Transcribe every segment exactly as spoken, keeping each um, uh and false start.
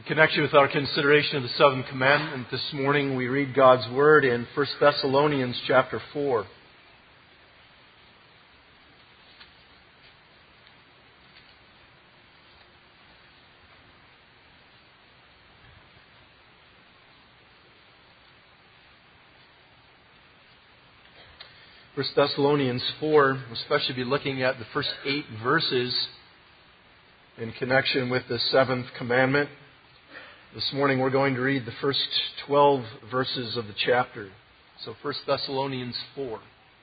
In connection with our consideration of the seventh commandment this morning, we read God's Word in First Thessalonians chapter four. First Thessalonians four, we'll especially be looking at the first eight verses in connection with the seventh commandment. This morning we're going to read the first twelve verses of the chapter. So First Thessalonians four.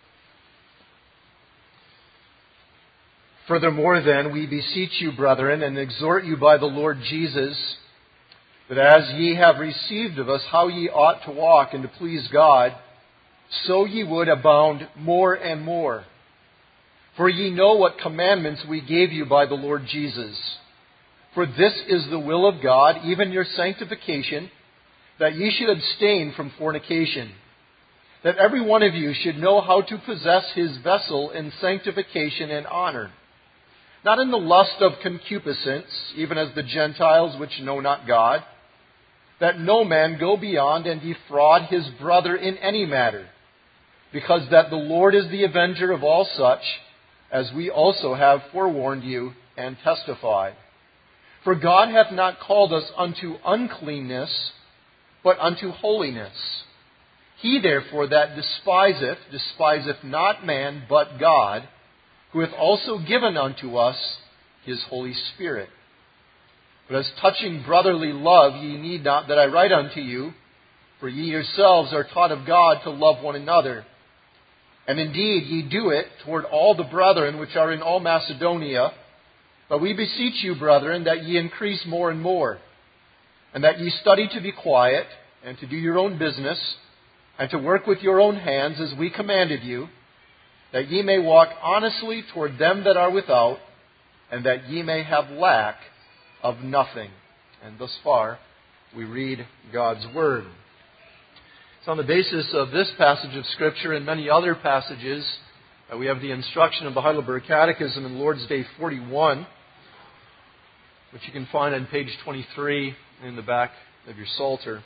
Furthermore then, we beseech you, brethren, and exhort you by the Lord Jesus, that as ye have received of us how ye ought to walk and to please God, so ye would abound more and more. For ye know what commandments we gave you by the Lord Jesus. For this is the will of God, even your sanctification, that ye should abstain from fornication, that every one of you should know how to possess his vessel in sanctification and honor, not in the lust of concupiscence, even as the Gentiles which know not God, that no man go beyond and defraud his brother in any matter, because that the Lord is the avenger of all such, as we also have forewarned you and testified. For God hath not called us unto uncleanness, but unto holiness. He therefore that despiseth, despiseth not man, but God, who hath also given unto us his Holy Spirit. But as touching brotherly love, ye need not that I write unto you, for ye yourselves are taught of God to love one another. And indeed ye do it toward all the brethren which are in all Macedonia. But we beseech you, brethren, that ye increase more and more, and that ye study to be quiet, and to do your own business, and to work with your own hands as we commanded you, that ye may walk honestly toward them that are without, and that ye may have lack of nothing. And thus far, we read God's Word. So on the basis of this passage of Scripture and many other passages, uh, we have the instruction of the Heidelberg Catechism in Lord's Day forty-one, which you can find on page twenty-three in the back of your Psalter.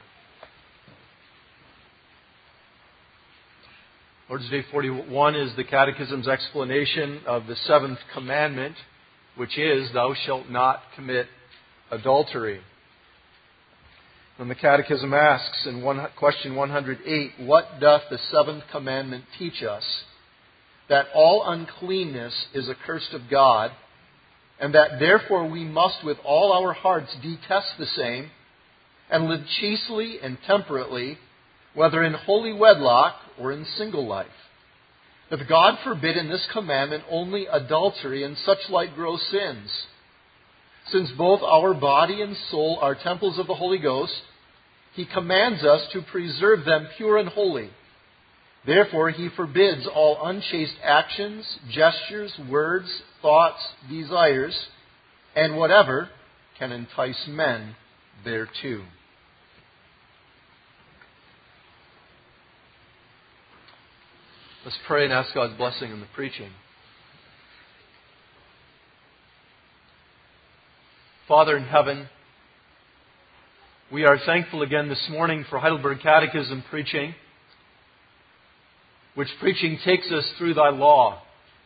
Lord's Day forty-one is the Catechism's explanation of the seventh commandment, which is, thou shalt not commit adultery. And the Catechism asks in one, question one hundred eight, what doth the seventh commandment teach us? That all uncleanness is accursed of God, and that therefore we must with all our hearts detest the same, and live chastely and temperately, whether in holy wedlock or in single life. That God forbid in this commandment only adultery and such like gross sins. Since both our body and soul are temples of the Holy Ghost, He commands us to preserve them pure and holy. Therefore, He forbids all unchaste actions, gestures, words, thoughts, desires, and whatever can entice men thereto. Let's pray and ask God's blessing in the preaching. Father in heaven, we are thankful again this morning for Heidelberg Catechism preaching, which preaching takes us through Thy law.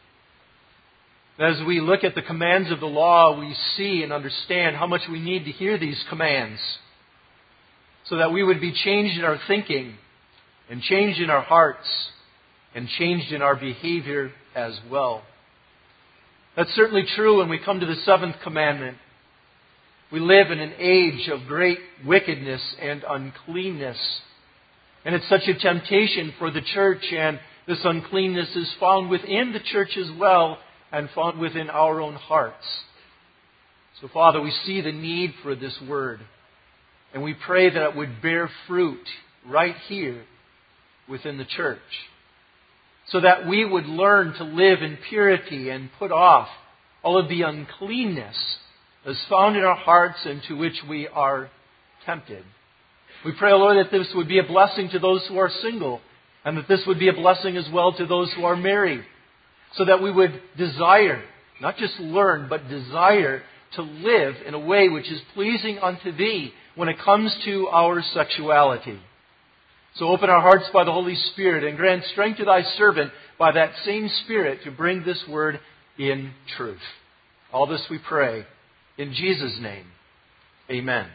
As we look at the commands of the law, we see and understand how much we need to hear these commands so that we would be changed in our thinking and changed in our hearts and changed in our behavior as well. That's certainly true when we come to the seventh commandment. We live in an age of great wickedness and uncleanness. And it's such a temptation for the church, and this uncleanness is found within the church as well, and found within our own hearts. So, Father, we see the need for this word, and we pray that it would bear fruit right here within the church, so that we would learn to live in purity and put off all of the uncleanness that's found in our hearts and to which we are tempted. We pray, Lord, that this would be a blessing to those who are single, and that this would be a blessing as well to those who are married, so that we would desire, not just learn, but desire to live in a way which is pleasing unto Thee when it comes to our sexuality. So open our hearts by the Holy Spirit and grant strength to Thy servant by that same Spirit to bring this word in truth. All this we pray in Jesus' name. Amen.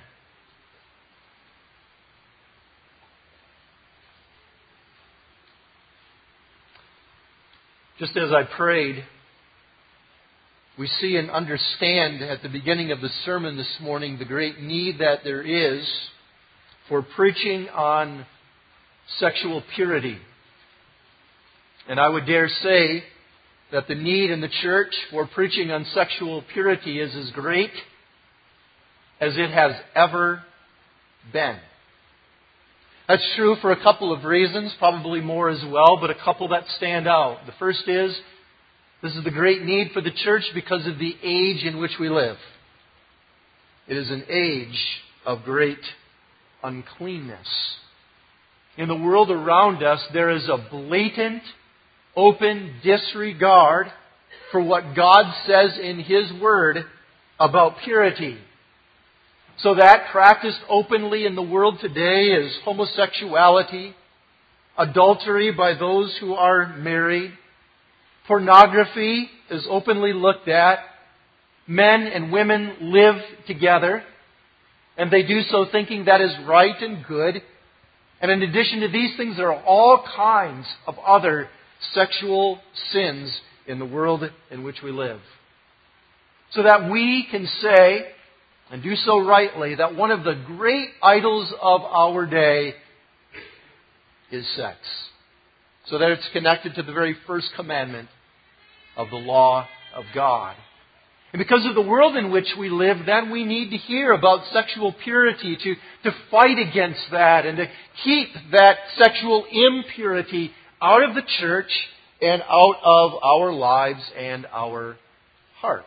Just as I prayed, we see and understand at the beginning of the sermon this morning the great need that there is for preaching on sexual purity. And I would dare say that the need in the church for preaching on sexual purity is as great as it has ever been. That's true for a couple of reasons, probably more as well, but a couple that stand out. The first is, this is the great need for the church because of the age in which we live. It is an age of great uncleanness. In the world around us, there is a blatant, open disregard for what God says in His Word about purity. So that practiced openly in the world today is homosexuality, adultery by those who are married, pornography is openly looked at, men and women live together, and they do so thinking that is right and good. And in addition to these things, there are all kinds of other sexual sins in the world in which we live. So that we can say, and do so rightly, that one of the great idols of our day is sex. So that it's connected to the very first commandment of the law of God. And because of the world in which we live, then we need to hear about sexual purity, to, to fight against that, and to keep that sexual impurity out of the church and out of our lives and our hearts.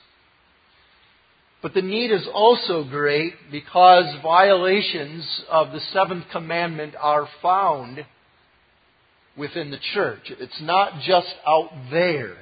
But the need is also great because violations of the seventh commandment are found within the church. It's not just out there,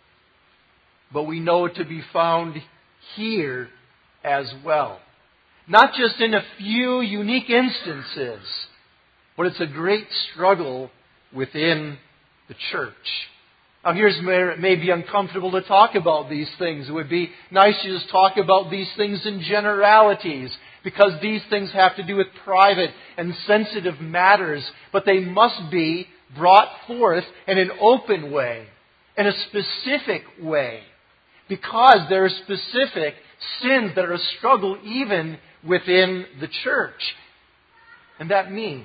but we know it to be found here as well. Not just in a few unique instances, but it's a great struggle within the church. Now here's where it may be uncomfortable to talk about these things. It would be nice to just talk about these things in generalities, because these things have to do with private and sensitive matters, but they must be brought forth in an open way, in a specific way, because there are specific sins that are a struggle even within the church. And that means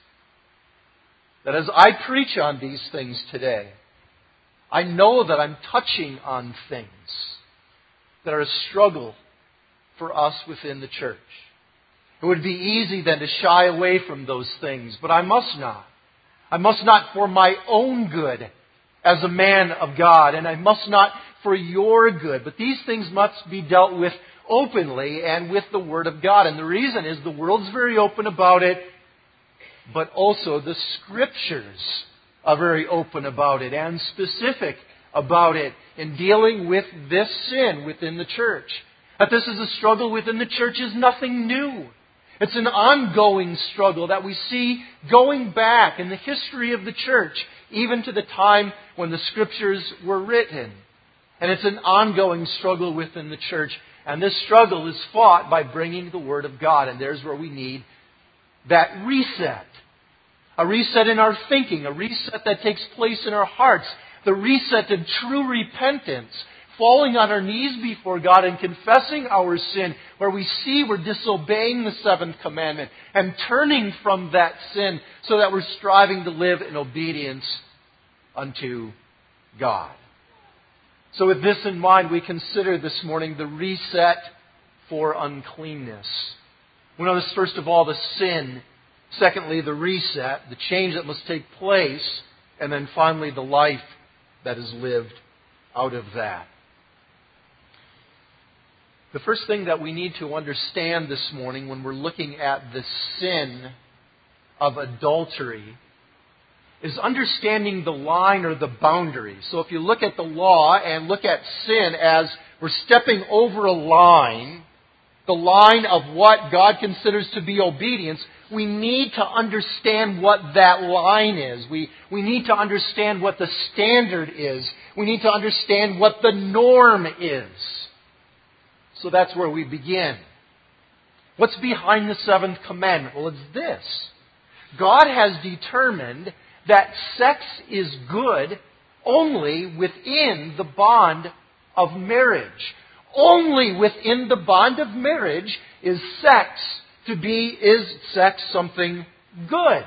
that as I preach on these things today, I know that I'm touching on things that are a struggle for us within the church. It would be easy then to shy away from those things, but I must not. I must not for my own good as a man of God, and I must not for your good. But these things must be dealt with openly and with the Word of God. And the reason is the world's very open about it, but also the Scriptures are very open about it and specific about it in dealing with this sin within the church. That this is a struggle within the church is nothing new. It's an ongoing struggle that we see going back in the history of the church, even to the time when the Scriptures were written. And it's an ongoing struggle within the church. And this struggle is fought by bringing the Word of God. And there's where we need that reset. A reset in our thinking, a reset that takes place in our hearts, the reset of true repentance, falling on our knees before God and confessing our sin, where we see we're disobeying the seventh commandment and turning from that sin so that we're striving to live in obedience unto God. So with this in mind, we consider this morning the reset for uncleanness. We notice first of all the sin. Secondly, the reset, the change that must take place. And then finally, the life that is lived out of that. The first thing that we need to understand this morning when we're looking at the sin of adultery is understanding the line or the boundary. So if you look at the law and look at sin as we're stepping over a line, the line of what God considers to be obedience, we need to understand what that line is. We, we need to understand what the standard is. We need to understand what the norm is. So that's where we begin. What's behind the seventh commandment? Well, it's this. God has determined that sex is good only within the bond of marriage. Only within the bond of marriage is sex to be, is sex something good.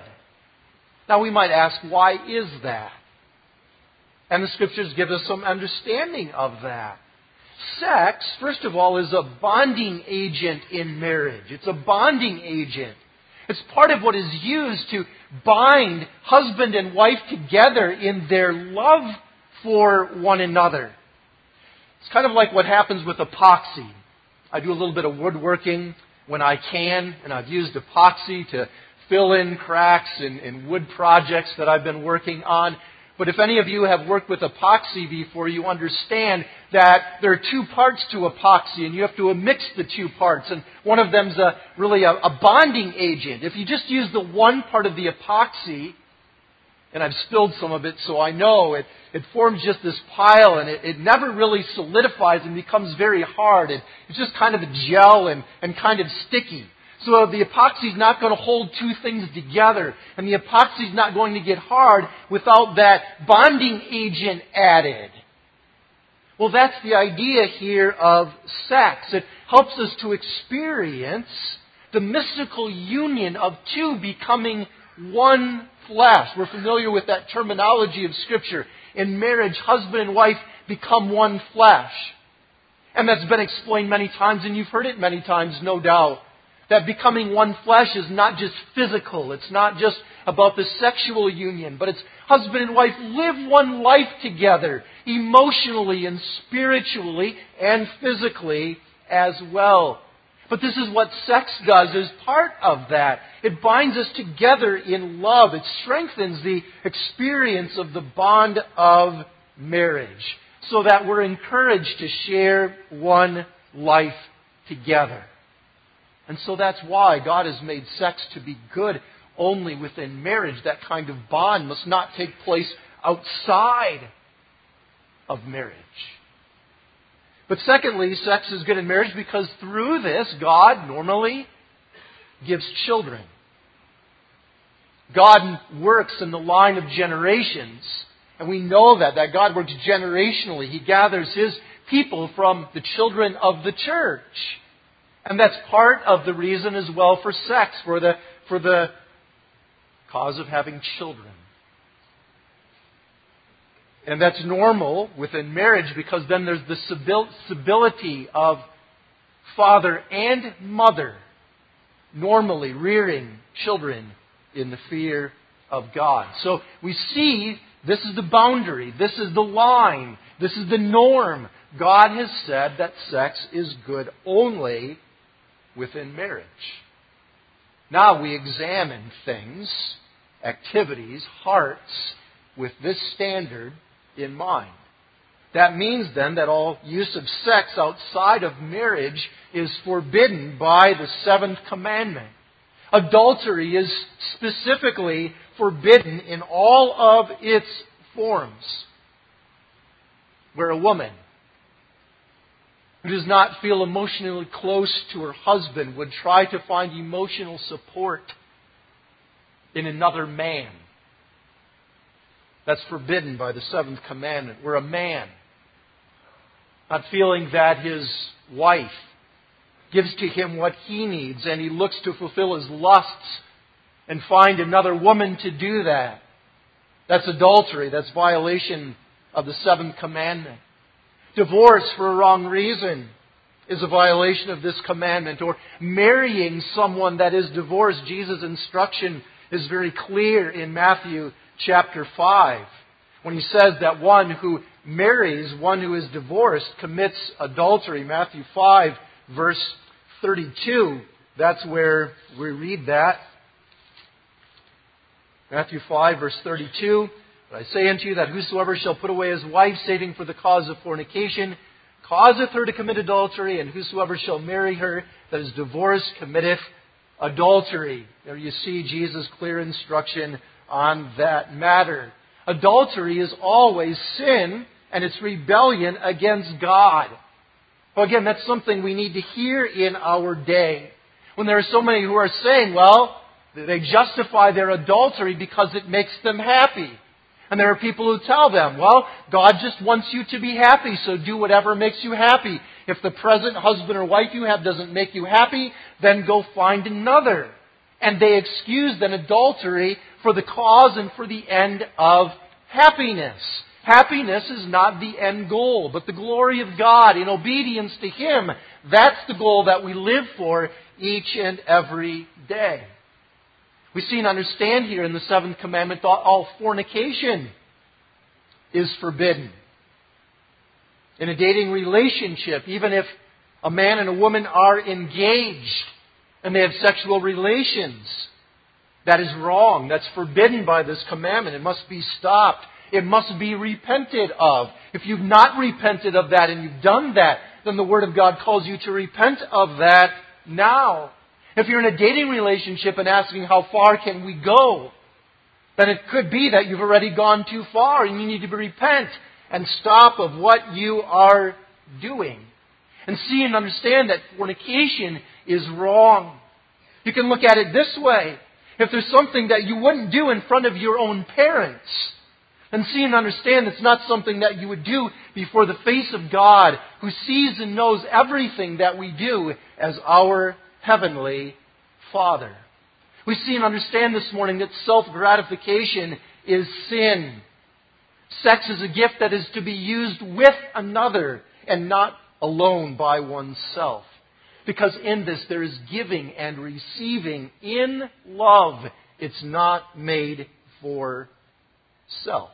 Now we might ask, why is that? And the Scriptures give us some understanding of that. Sex, first of all, is a bonding agent in marriage. It's a bonding agent. It's part of what is used to bind husband and wife together in their love for one another. It's kind of like what happens with epoxy. I do a little bit of woodworking when I can, and I've used epoxy to fill in cracks in, in wood projects that I've been working on. But if any of you have worked with epoxy before, you understand that there are two parts to epoxy, and you have to mix the two parts. And one of them is a, really a, a bonding agent. If you just use the one part of the epoxy, and I've spilled some of it so I know, it, it forms just this pile, and it, it never really solidifies and becomes very hard. It, it's just kind of a gel and, and kind of sticky. So the epoxy is not going to hold two things together. And the epoxy is not going to get hard without that bonding agent added. Well, that's the idea here of sex. It helps us to experience the mystical union of two becoming one flesh. We're familiar with that terminology of Scripture. In marriage, husband and wife become one flesh. And that's been explained many times, and you've heard it many times, no doubt. That becoming one flesh is not just physical. It's not just about the sexual union. But it's husband and wife live one life together. Emotionally and spiritually and physically as well. But this is what sex does as part of that. It binds us together in love. It strengthens the experience of the bond of marriage. So that we're encouraged to share one life together. And so that's why God has made sex to be good only within marriage. That kind of bond must not take place outside of marriage. But secondly, sex is good in marriage because through this, God normally gives children. God works in the line of generations. And we know that, that God works generationally. He gathers His people from the children of the church. And that's part of the reason as well for sex, for the, for the cause of having children. And that's normal within marriage because then there's the stability of father and mother normally rearing children in the fear of God. So we see this is the boundary, this is the line, this is the norm. God has said that sex is good only within marriage. Now we examine things, activities, hearts, with this standard in mind. That means then that all use of sex outside of marriage is forbidden by the seventh commandment. Adultery is specifically forbidden in all of its forms. Where a woman who does not feel emotionally close to her husband would try to find emotional support in another man. That's forbidden by the seventh commandment. Where a man, not feeling that his wife gives to him what he needs and he looks to fulfill his lusts and find another woman to do that, that's adultery. That's violation of the seventh commandment. Divorce for a wrong reason is a violation of this commandment. Or marrying someone that is divorced. Jesus' instruction is very clear in Matthew chapter five. When He says that one who marries one who is divorced commits adultery. Matthew five verse thirty-two. That's where we read that. Matthew five, verse thirty-two, "But I say unto you that whosoever shall put away his wife, saving for the cause of fornication, causeth her to commit adultery, and whosoever shall marry her that is divorced committeth adultery." There you see Jesus' clear instruction on that matter. Adultery is always sin, and it's rebellion against God. Well, again, that's something we need to hear in our day. When there are so many who are saying, well, they justify their adultery because it makes them happy. And there are people who tell them, well, God just wants you to be happy, so do whatever makes you happy. If the present husband or wife you have doesn't make you happy, then go find another. And they excuse then adultery for the cause and for the end of happiness. Happiness is not the end goal, but the glory of God in obedience to Him. That's the goal that we live for each and every day. We see and understand here in the seventh commandment that all fornication is forbidden. In a dating relationship, even if a man and a woman are engaged and they have sexual relations, that is wrong. That's forbidden by this commandment. It must be stopped. It must be repented of. If you've not repented of that and you've done that, then the Word of God calls you to repent of that now. If you're in a dating relationship and asking how far can we go, then it could be that you've already gone too far and you need to repent and stop of what you are doing. And see and understand that fornication is wrong. You can look at it this way. If there's something that you wouldn't do in front of your own parents, and see and understand it's not something that you would do before the face of God, who sees and knows everything that we do as our Heavenly Father. We see and understand this morning that self-gratification is sin. Sex is a gift that is to be used with another and not alone by oneself. Because in this there is giving and receiving in love. It's not made for self.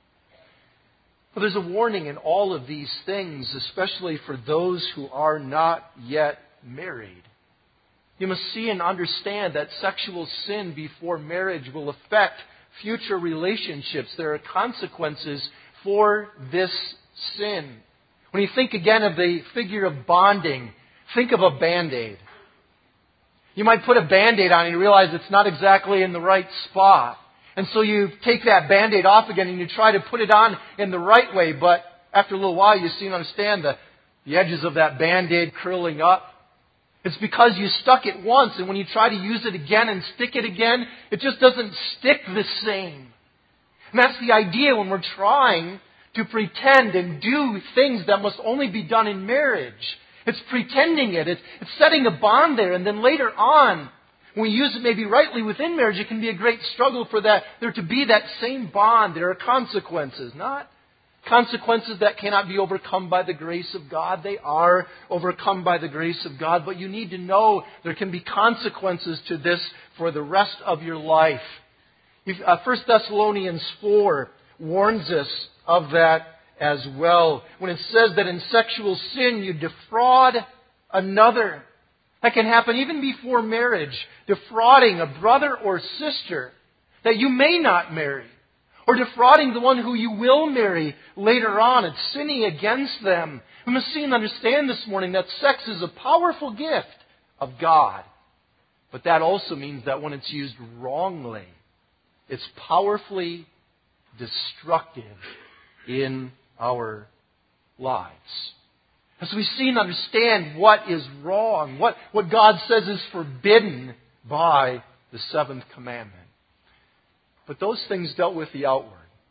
But there's a warning in all of these things, especially for those who are not yet married. You must see and understand that sexual sin before marriage will affect future relationships. There are consequences for this sin. When you think again of the figure of bonding, think of a Band-Aid. You might put a Band-Aid on and you realize it's not exactly in the right spot. And so you take that Band-Aid off again and you try to put it on in the right way. But after a little while you see and understand the, the edges of that Band-Aid curling up. It's because you stuck it once, and when you try to use it again and stick it again, it just doesn't stick the same. And that's the idea when we're trying to pretend and do things that must only be done in marriage. It's pretending it. It's, it's setting a bond there, and then later on, when we use it maybe rightly within marriage, it can be a great struggle for that there to be that same bond. There are consequences, not consequences that cannot be overcome by the grace of God. They are overcome by the grace of God. But you need to know there can be consequences to this for the rest of your life. Uh, First Thessalonians four warns us of that as well. When it says that in sexual sin you defraud another. That can happen even before marriage. Defrauding a brother or sister that you may not marry. Or defrauding the one who you will marry later on. It's sinning against them. We must see and understand this morning that sex is a powerful gift of God. But that also means that when it's used wrongly, it's powerfully destructive in our lives. As we see and understand what is wrong, what, what God says is forbidden by the seventh commandment. But those things dealt with the outward.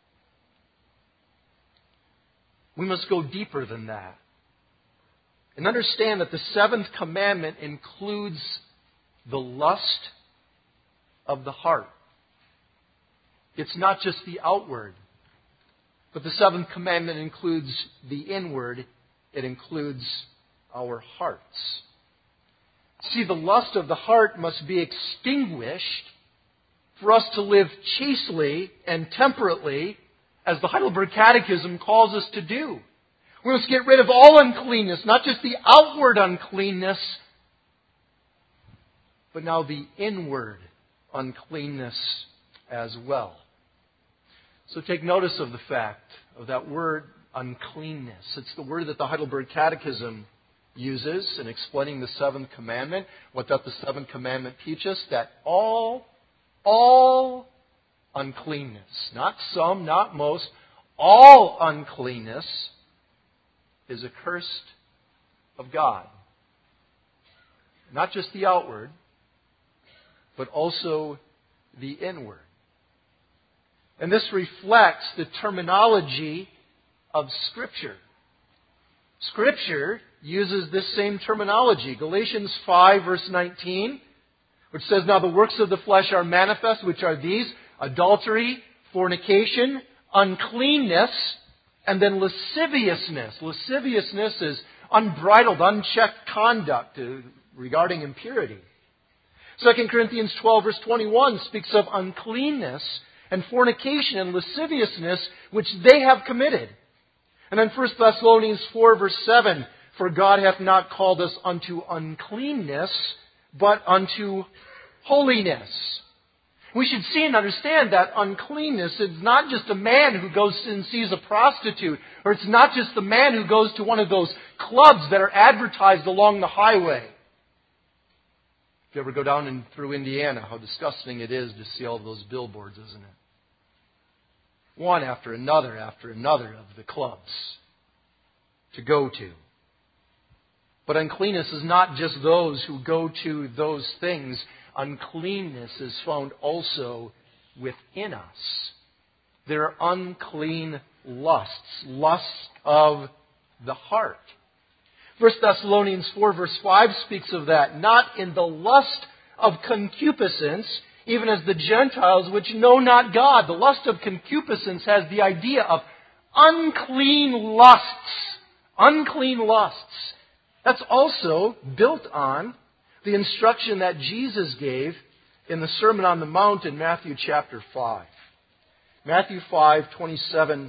We must go deeper than that. And understand that the seventh commandment includes the lust of the heart. It's not just the outward. But the seventh commandment includes the inward. It includes our hearts. See, the lust of the heart must be extinguished for us to live chastely and temperately, as the Heidelberg Catechism calls us to do. We must get rid of all uncleanness, not just the outward uncleanness, but now the inward uncleanness as well. So take notice of the fact of that word uncleanness. It's the word that the Heidelberg Catechism uses in explaining the seventh commandment. What doth the seventh commandment teach us? That all, all uncleanness, not some, not most, all uncleanness is accursed of God. Not just the outward, but also the inward. And this reflects the terminology of Scripture. Scripture uses this same terminology. Galatians five, verse nineteen, which says, "Now the works of the flesh are manifest, which are these: adultery, fornication, uncleanness, and then lasciviousness." Lasciviousness is unbridled, unchecked conduct uh, regarding impurity. Second Corinthians twelve, verse twenty-one speaks of uncleanness and fornication and lasciviousness which they have committed. And then First Thessalonians four, verse seven, "For God hath not called us unto uncleanness, but unto holiness." We should see and understand that uncleanness is not just a man who goes and sees a prostitute, or it's not just the man who goes to one of those clubs that are advertised along the highway. If you ever go down in, through Indiana, how disgusting it is to see all those billboards, isn't it? One after another after another of the clubs to go to. But uncleanness is not just those who go to those things. Uncleanness is found also within us. There are unclean lusts, lusts of the heart. First Thessalonians four, verse five speaks of that. "Not in the lust of concupiscence, even as the Gentiles which know not God." The lust of concupiscence has the idea of unclean lusts. Unclean lusts. That's also built on the instruction that Jesus gave in the Sermon on the Mount in Matthew chapter five. Matthew five, twenty-seven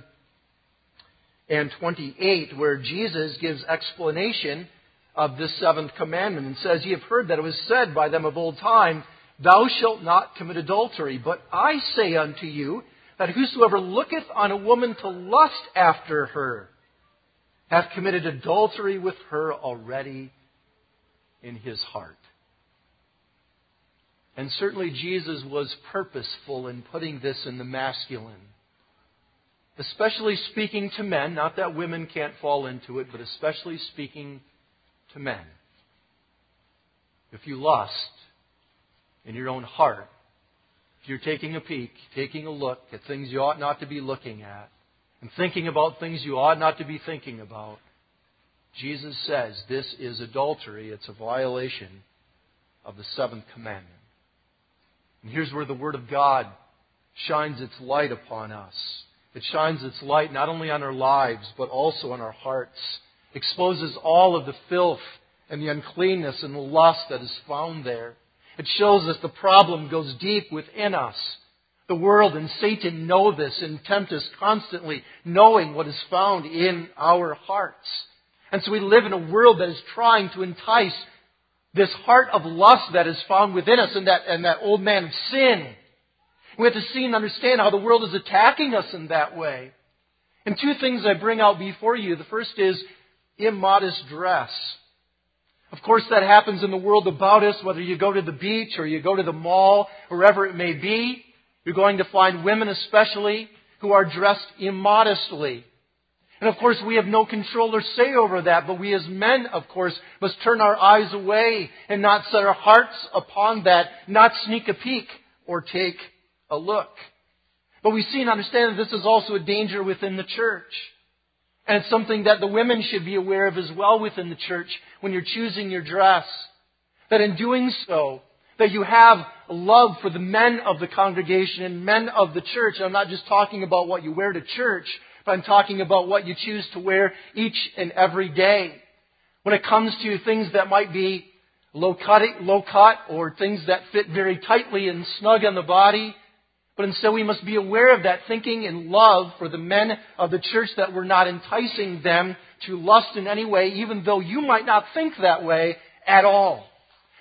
and twenty-eight, where Jesus gives explanation of this seventh commandment and says, "Ye have heard that it was said by them of old time, Thou shalt not commit adultery. But I say unto you, that whosoever looketh on a woman to lust after her, hath committed adultery with her already in his heart." And certainly Jesus was purposeful in putting this in the masculine. Especially speaking to men, not that women can't fall into it, but especially speaking to men. If you lust in your own heart, if you're taking a peek, taking a look at things you ought not to be looking at, and thinking about things you ought not to be thinking about, Jesus says this is adultery. It's a violation of the seventh commandment. And here's where the Word of God shines its light upon us. It shines its light not only on our lives, but also on our hearts. Exposes all of the filth and the uncleanness and the lust that is found there. It shows us the problem goes deep within us. The world and Satan know this and tempt us constantly, knowing what is found in our hearts. And so we live in a world that is trying to entice this heart of lust that is found within us and that, and that old man of sin. We have to see and understand how the world is attacking us in that way. And two things I bring out before you. The first is immodest dress. Of course, that happens in the world about us, whether you go to the beach or you go to the mall, wherever it may be. You're going to find women especially who are dressed immodestly. And of course, we have no control or say over that, but we as men, of course, must turn our eyes away and not set our hearts upon that, not sneak a peek or take a look. But we see and understand that this is also a danger within the church. And it's something that the women should be aware of as well within the church when you're choosing your dress. That in doing so, that you have love for the men of the congregation and men of the church. And I'm not just talking about what you wear to church, but I'm talking about what you choose to wear each and every day. When it comes to things that might be low cut, low cut or things that fit very tightly and snug on the body. But instead we must be aware of that, thinking in love for the men of the church, that we're not enticing them to lust in any way, even though you might not think that way at all.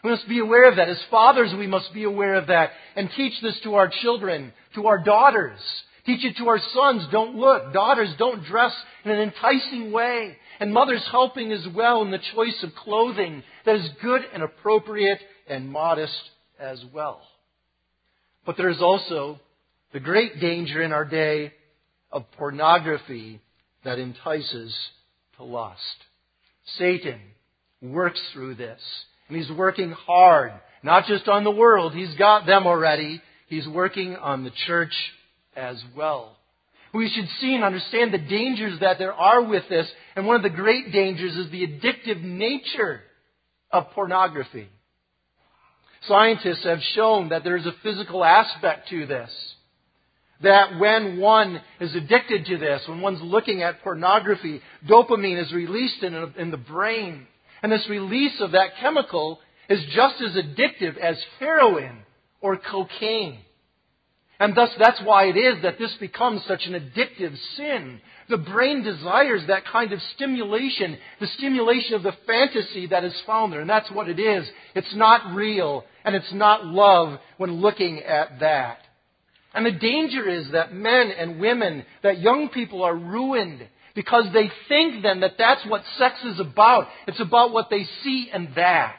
We must be aware of that. As fathers, we must be aware of that and teach this to our children, to our daughters. Teach it to our sons. Don't look. Daughters, don't dress in an enticing way. And mothers helping as well in the choice of clothing that is good and appropriate and modest as well. But there is also the great danger in our day of pornography that entices to lust. Satan works through this. And he's working hard, not just on the world. He's got them already. He's working on the church as well. We should see and understand the dangers that there are with this. And one of the great dangers is the addictive nature of pornography. Scientists have shown that there is a physical aspect to this. That when one is addicted to this, when one's looking at pornography, dopamine is released in, in the brain. And this release of that chemical is just as addictive as heroin or cocaine. And thus that's why it is that this becomes such an addictive sin. The brain desires that kind of stimulation, the stimulation of the fantasy that is found there. And that's what it is. It's not real and it's not love when looking at that. And the danger is that men and women, that young people are ruined because they think then that that's what sex is about. It's about what they see and that.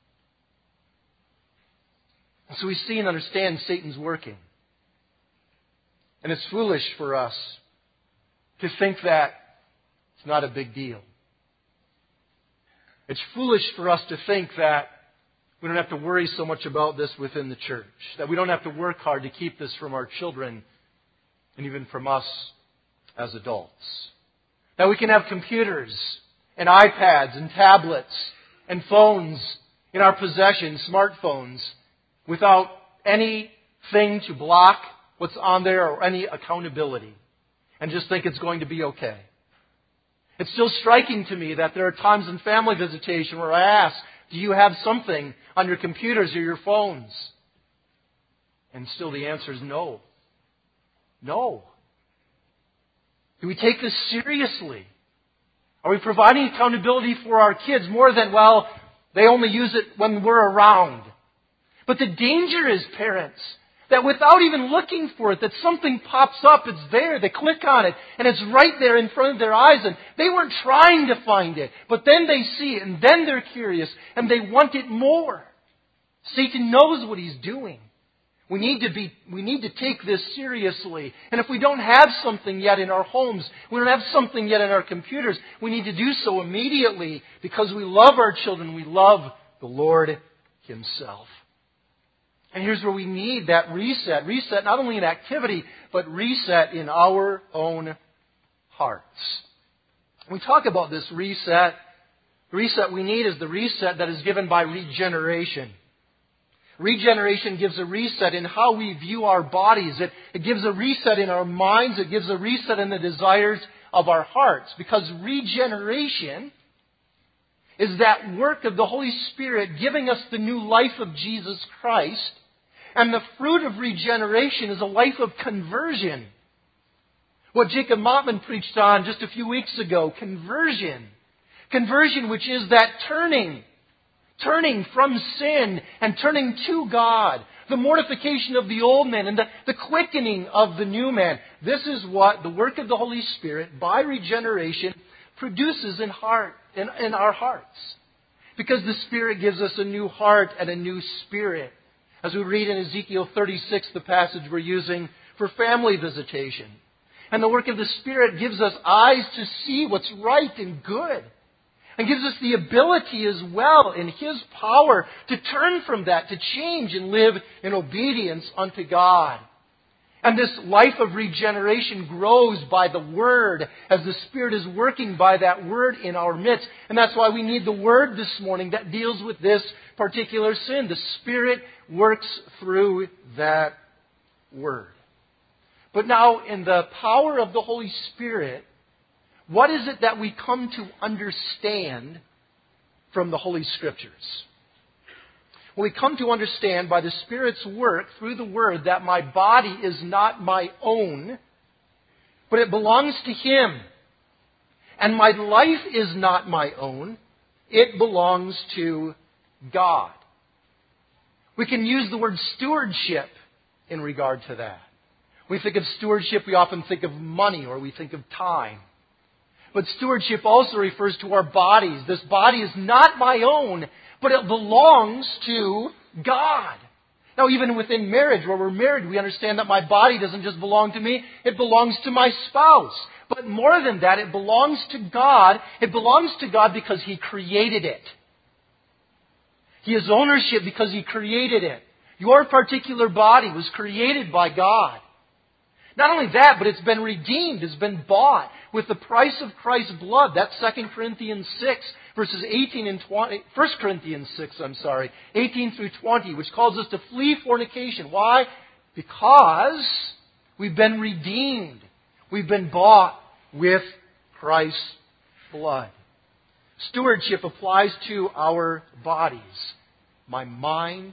And so we see and understand Satan's working. And it's foolish for us to think that it's not a big deal. It's foolish for us to think that we don't have to worry so much about this within the church. That we don't have to work hard to keep this from our children and even from us as adults. That we can have computers and iPads and tablets and phones in our possession, smartphones, without anything to block what's on there or any accountability. And just think it's going to be okay. It's still striking to me that there are times in family visitation where I ask, do you have something on your computers or your phones? And still the answer is no. No. Do we take this seriously? Are we providing accountability for our kids more than, well, they only use it when we're around? But the danger is, parents, that without even looking for it, that something pops up, it's there, they click on it, and it's right there in front of their eyes, and they weren't trying to find it, but then they see it, and then they're curious, and they want it more. Satan knows what he's doing. We need to be, we need to take this seriously. And if we don't have something yet in our homes, we don't have something yet in our computers, we need to do so immediately because we love our children, we love the Lord Himself. And here's where we need that reset. Reset not only in activity, but reset in our own hearts. When we talk about this reset, the reset we need is the reset that is given by regeneration. Regeneration gives a reset in how we view our bodies. It, it gives a reset in our minds. It gives a reset in the desires of our hearts. Because regeneration is that work of the Holy Spirit giving us the new life of Jesus Christ. And the fruit of regeneration is a life of conversion. What Jacob Mottman preached on just a few weeks ago, conversion. Conversion, which is that turning. Turning from sin and turning to God. The mortification of the old man and the, the quickening of the new man. This is what the work of the Holy Spirit, by regeneration, produces in heart, in, in our hearts. Because the Spirit gives us a new heart and a new spirit. As we read in Ezekiel thirty-six, the passage we're using for family visitation. And the work of the Spirit gives us eyes to see what's right and good. And gives us the ability as well in His power to turn from that, to change and live in obedience unto God. And this life of regeneration grows by the Word as the Spirit is working by that Word in our midst. And that's why we need the Word this morning that deals with this particular sin. The Spirit works through that Word. But now in the power of the Holy Spirit, what is it that we come to understand from the Holy Scriptures? Well, we come to understand by the Spirit's work through the Word that my body is not my own, but it belongs to Him. And my life is not my own, it belongs to God. We can use the word stewardship in regard to that. When we think of stewardship, we often think of money or we think of time. But stewardship also refers to our bodies. This body is not my own, but it belongs to God. Now, even within marriage, where we're married, we understand that my body doesn't just belong to me, it belongs to my spouse. But more than that, it belongs to God. It belongs to God because He created it. He has ownership because He created it. Your particular body was created by God. Not only that, but it's been redeemed, it's been bought with the price of Christ's blood. That's Second Corinthians six, verses eighteen and twenty. First Corinthians six, I'm sorry, eighteen through twenty, which calls us to flee fornication. Why? Because we've been redeemed. We've been bought with Christ's blood. Stewardship applies to our bodies. My mind,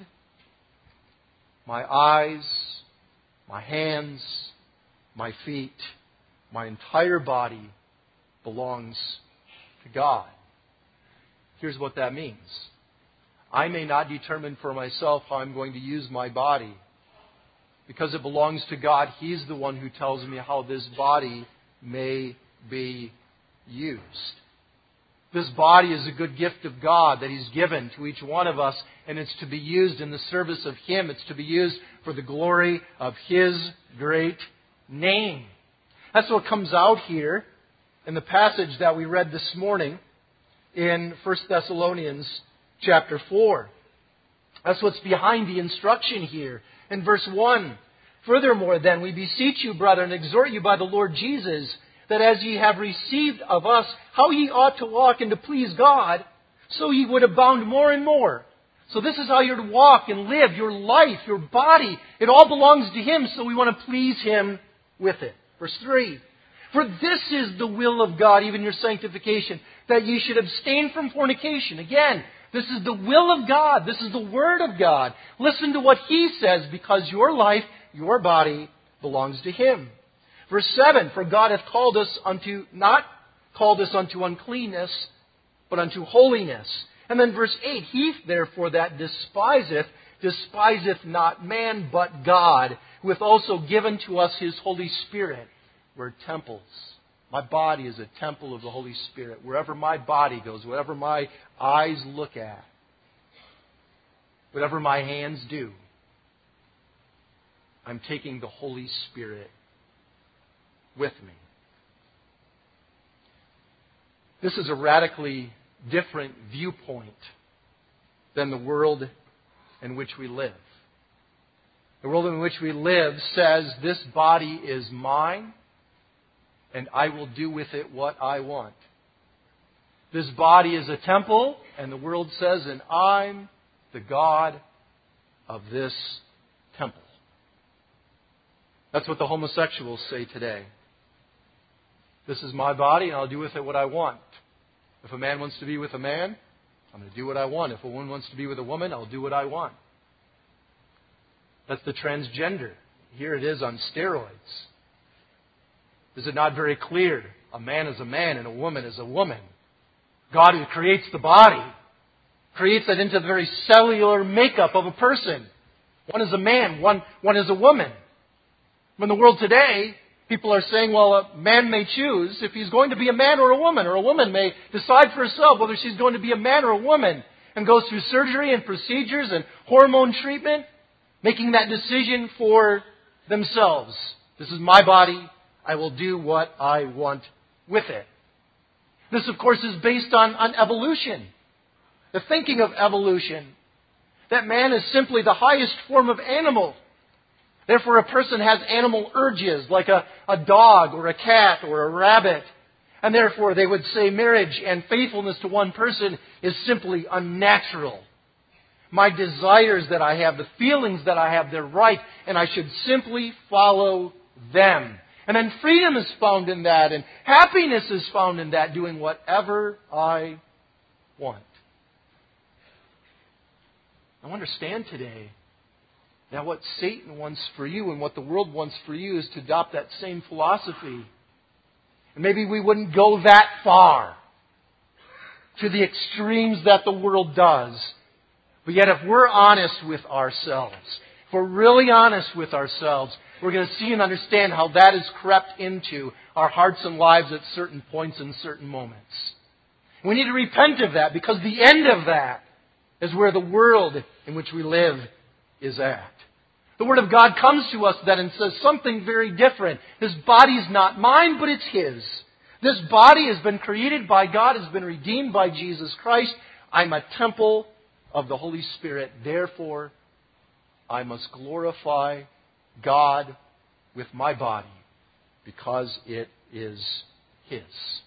my eyes, my hands, my feet, my entire body belongs to God. Here's what that means. I may not determine for myself how I'm going to use my body. Because it belongs to God, He's the one who tells me how this body may be used. This body is a good gift of God that He's given to each one of us, and it's to be used in the service of Him. It's to be used for the glory of His great name. That's what comes out here in the passage that we read this morning in First Thessalonians chapter four. That's what's behind the instruction here. In verse one, furthermore then, we beseech you, brethren, and exhort you by the Lord Jesus, that as ye have received of us how ye ought to walk and to please God, so ye would abound more and more. So this is how you're to walk and live, your life, your body. It all belongs to Him, so we want to please Him with it. Verse three, for this is the will of God, even your sanctification, that ye should abstain from fornication. Again, this is the will of God. This is the Word of God. Listen to what He says, because your life, your body, belongs to Him. Verse seven, for God hath called us unto, not called us unto uncleanness, but unto holiness. And then verse eight, He therefore that despiseth, despiseth not man, but God, who hath also given to us His Holy Spirit. We're temples. My body is a temple of the Holy Spirit. Wherever my body goes, whatever my eyes look at, whatever my hands do, I'm taking the Holy Spirit with me. This is a radically different viewpoint than the world in which we live. The world in which we live says this body is mine and I will do with it what I want. This body is a temple, and the world says, and I'm the God of this temple. That's what the homosexuals say today. This is my body, and I'll do with it what I want. If a man wants to be with a man, I'm going to do what I want. If a woman wants to be with a woman, I'll do what I want. That's the transgender. Here it is on steroids. Is it not very clear? A man is a man and a woman is a woman. God, who creates the body, creates that into the very cellular makeup of a person. One is a man, one, one is a woman. In the world today, people are saying, well, a man may choose if he's going to be a man or a woman, or a woman may decide for herself whether she's going to be a man or a woman, and goes through surgery and procedures and hormone treatment, making that decision for themselves. This is my body. I will do what I want with it. This, of course, is based on, on evolution. The thinking of evolution. That man is simply the highest form of animal. Therefore, a person has animal urges, like a, a dog or a cat or a rabbit. And therefore, they would say marriage and faithfulness to one person is simply unnatural. My desires that I have, the feelings that I have, they're right, and I should simply follow them. And then freedom is found in that, and happiness is found in that, doing whatever I want. Now understand today that what Satan wants for you and what the world wants for you is to adopt that same philosophy. And maybe we wouldn't go that far, to the extremes that the world does. But yet if we're honest with ourselves, if we're really honest with ourselves, we're going to see and understand how that has crept into our hearts and lives at certain points and certain moments. We need to repent of that, because the end of that is where the world in which we live is at. The Word of God comes to us then and says something very different. This body is not mine, but it's His. This body has been created by God, has been redeemed by Jesus Christ. I'm a temple of the Holy Spirit. Therefore, I must glorify God with my body, because it is His.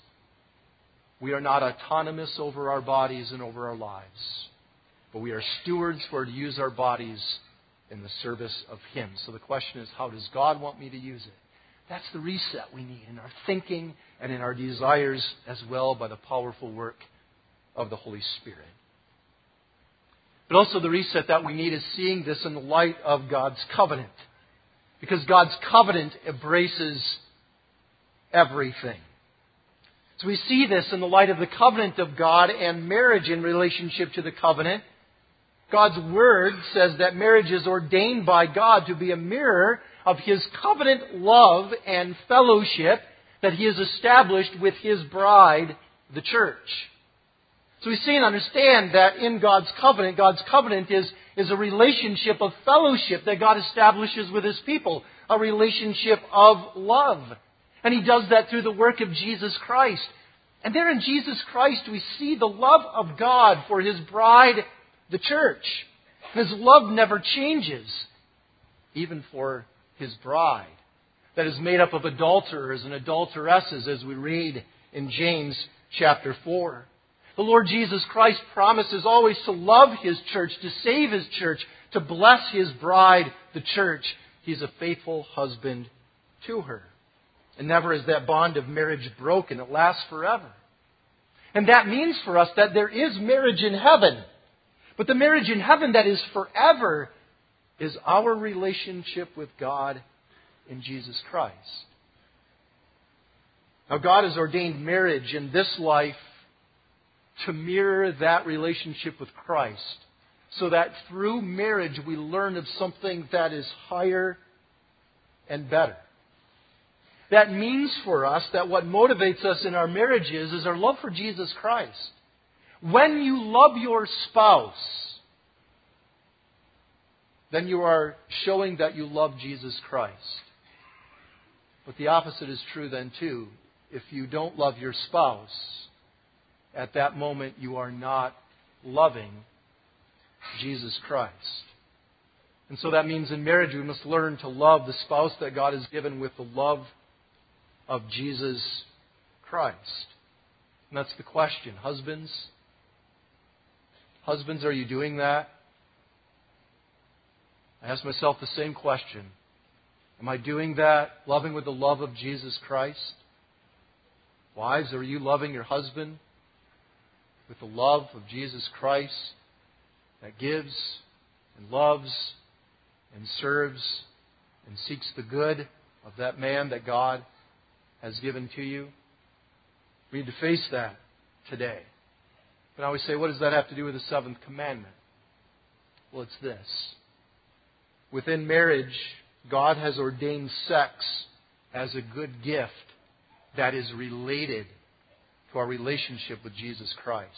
We are not autonomous over our bodies and over our lives, but we are stewards who are to use our bodies in the service of Him. So the question is, how does God want me to use it? That's the reset we need in our thinking and in our desires as well, by the powerful work of the Holy Spirit. But also the reset that we need is seeing this in the light of God's covenant. Because God's covenant embraces everything. So we see this in the light of the covenant of God and marriage in relationship to the covenant. God's Word says that marriage is ordained by God to be a mirror of His covenant love and fellowship that He has established with His bride, the church. So we see and understand that in God's covenant, God's covenant is, is a relationship of fellowship that God establishes with His people, a relationship of love. And He does that through the work of Jesus Christ. And there in Jesus Christ we see the love of God for His bride, the church. His love never changes, even for His bride, that is made up of adulterers and adulteresses, as we read in James chapter four. The Lord Jesus Christ promises always to love His church, to save His church, to bless His bride, the church. He's a faithful husband to her. And never is that bond of marriage broken. It lasts forever. And that means for us that there is marriage in heaven. But the marriage in heaven that is forever is our relationship with God in Jesus Christ. Now, God has ordained marriage in this life to mirror that relationship with Christ, so that through marriage we learn of something that is higher and better. That means for us that what motivates us in our marriages is our love for Jesus Christ. When you love your spouse, then you are showing that you love Jesus Christ. But the opposite is true then too. If you don't love your spouse, at that moment you are not loving Jesus Christ. And so that means in marriage we must learn to love the spouse that God has given with the love of Jesus Christ. And that's the question. Husbands, husbands, are you doing that? I ask myself the same question. Am I doing that, loving with the love of Jesus Christ? Wives, are you loving your husband with the love of Jesus Christ that gives and loves and serves and seeks the good of that man that God has given to you? We need to face that today. But now we say, what does that have to do with the seventh commandment? Well, it's this. Within marriage, God has ordained sex as a good gift that is related to our relationship with Jesus Christ.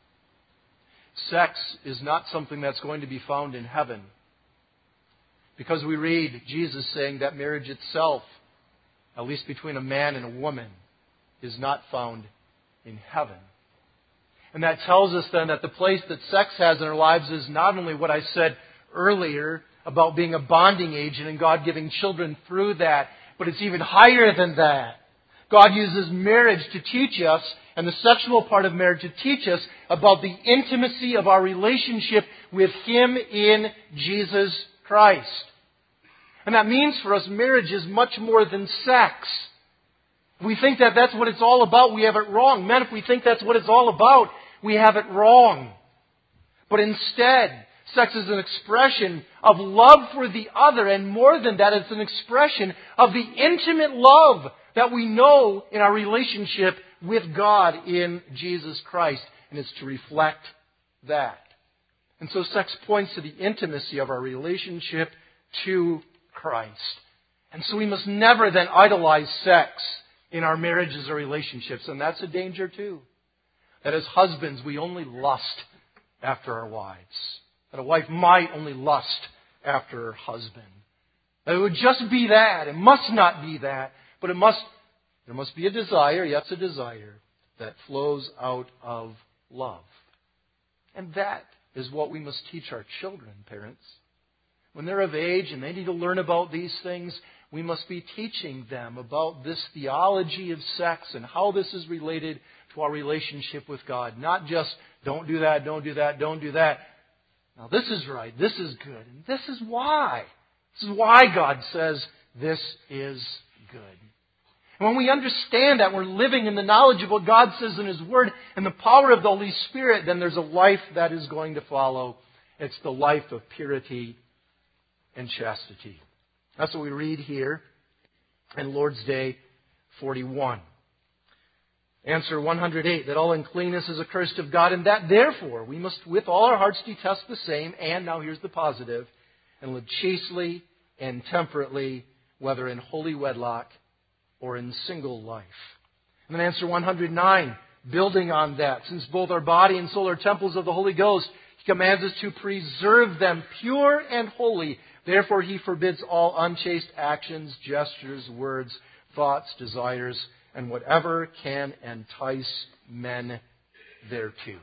Sex is not something that's going to be found in heaven, because we read Jesus saying that marriage itself, at least between a man and a woman, is not found in heaven. And that tells us then that the place that sex has in our lives is not only what I said earlier about being a bonding agent and God giving children through that, but it's even higher than that. God uses marriage to teach us, and the sexual part of marriage to teach us about the intimacy of our relationship with Him in Jesus Christ. And that means for us, marriage is much more than sex. If we think that that's what it's all about, we have it wrong. Men, if we think that's what it's all about, we have it wrong. But instead, sex is an expression of love for the other, and more than that, it's an expression of the intimate love that we know in our relationship with God in Jesus Christ. And it's to reflect that. And so sex points to the intimacy of our relationship to Christ. And so we must never then idolize sex in our marriages or relationships. And that's a danger too. That as husbands, we only lust after our wives. That a wife might only lust after her husband. That it would just be that. It must not be that. But it must, there must be a desire, yes, a desire, that flows out of love. And that is what we must teach our children, parents. When they're of age and they need to learn about these things, we must be teaching them about this theology of sex and how this is related to our relationship with God. Not just, don't do that, don't do that, don't do that. Now this is right, this is good, and this is why. This is why God says this is good. And when we understand that we're living in the knowledge of what God says in His Word and the power of the Holy Spirit, then there's a life that is going to follow. It's the life of purity and chastity. That's what we read here in Lord's Day forty-one. Answer one hundred eight, that all uncleanness is accursed of God, and that therefore we must with all our hearts detest the same, and now here's the positive, and live chastely and temperately, whether in holy wedlock or in single life. And then answer one hundred nine, building on that, since both our body and soul are temples of the Holy Ghost, He commands us to preserve them pure and holy. Therefore He forbids all unchaste actions, gestures, words, thoughts, desires, and whatever can entice men thereto.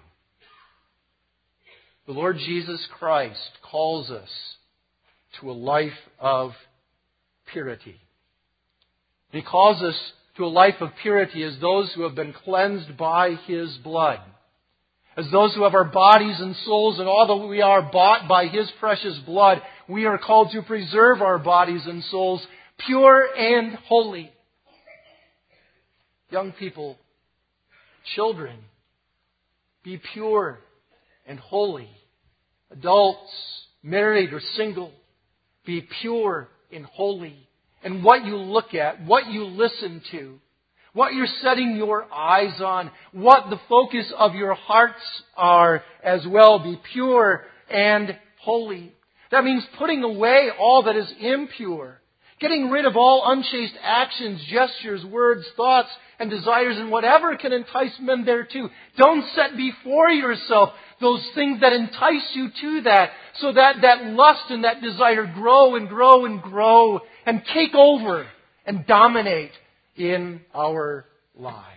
The Lord Jesus Christ calls us to a life of purity. He calls us to a life of purity as those who have been cleansed by His blood. As those who have our bodies and souls and all that we are bought by His precious blood, we are called to preserve our bodies and souls pure and holy. Young people, children, be pure and holy. Adults, married or single, be pure and holy. And what you look at, what you listen to, what you're setting your eyes on, what the focus of your hearts are as well, be pure and holy. That means putting away all that is impure. Getting rid of all unchaste actions, gestures, words, thoughts, and desires, and whatever can entice men thereto. Don't set before yourself those things that entice you to that, so that that lust and that desire grow and grow and grow and take over and dominate in our lives.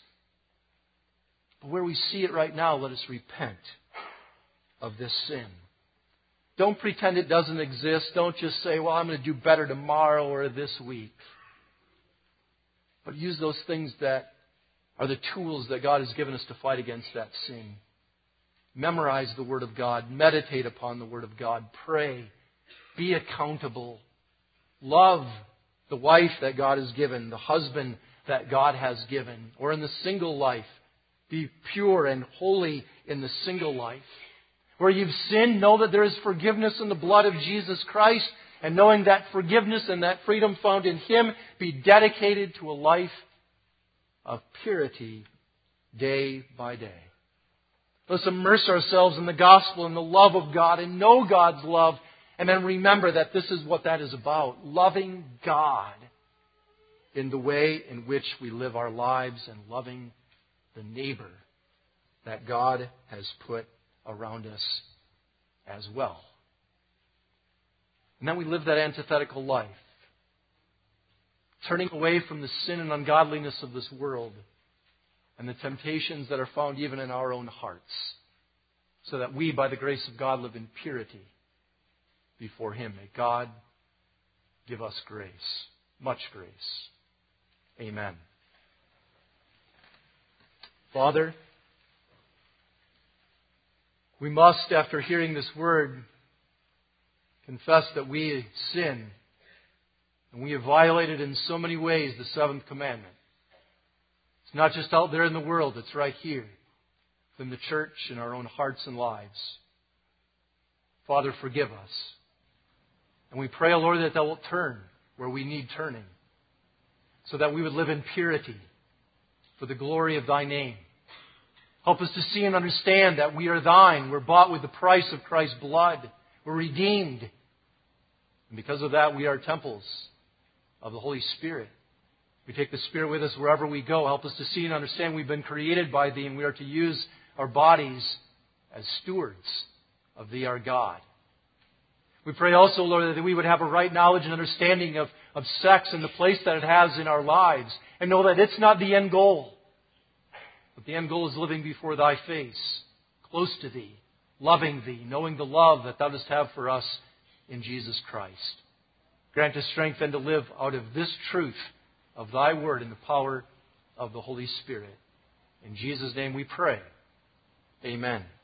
But where we see it right now, let us repent of this sin. Don't pretend it doesn't exist. Don't just say, well, I'm going to do better tomorrow or this week. But use those things that are the tools that God has given us to fight against that sin. Memorize the Word of God. Meditate upon the Word of God. Pray. Be accountable. Love the wife that God has given, the husband that God has given. Or in the single life, be pure and holy in the single life. Where you've sinned, know that there is forgiveness in the blood of Jesus Christ. And knowing that forgiveness and that freedom found in Him, be dedicated to a life of purity day by day. Let's immerse ourselves in the gospel and the love of God and know God's love. And then remember that this is what that is about. Loving God in the way in which we live our lives and loving the neighbor that God has put around us as well. And then we live that antithetical life, turning away from the sin and ungodliness of this world and the temptations that are found even in our own hearts, so that we, by the grace of God, live in purity before Him. May God give us grace, much grace. Amen. Father, we must, after hearing this word, confess that we sin and we have violated in so many ways the seventh commandment. It's not just out there in the world, it's right here within the church, in our own hearts and lives. Father, forgive us. And we pray, O Lord, that Thou wilt turn where we need turning, so that we would live in purity for the glory of Thy name. Help us to see and understand that we are thine. We're bought with the price of Christ's blood. We're redeemed. And because of that, we are temples of the Holy Spirit. We take the Spirit with us wherever we go. Help us to see and understand we've been created by Thee, and we are to use our bodies as stewards of Thee, our God. We pray also, Lord, that we would have a right knowledge and understanding of, of sex and the place that it has in our lives, and know that it's not the end goal. But the end goal is living before Thy face, close to Thee, loving Thee, knowing the love that Thou dost have for us in Jesus Christ. Grant us strength then to live out of this truth of Thy Word in the power of the Holy Spirit. In Jesus' name we pray. Amen.